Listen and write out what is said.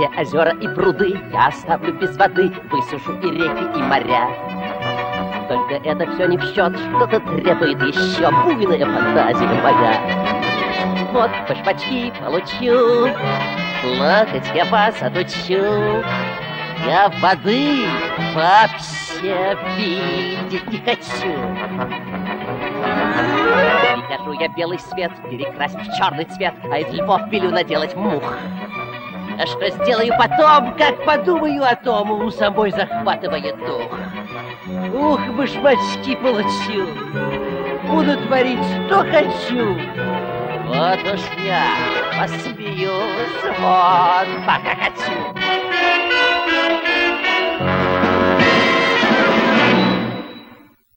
Все озера и пруды я оставлю без воды, высушу и реки, и моря. Только это все не в счет, что-то требует еще буйная фантазия моя. Вот башмачки получу, плакать я вас отучу. Я воды вообще видеть не хочу. Прикажу я белый свет перекрасить в черный цвет, а из львов велю наделать мух. А что сделаю потом, как подумаю о том, у самой захватывает дух. Ух, башмачки получу, буду творить, что хочу. Вот уж я посмеюсь, вот пока хочу.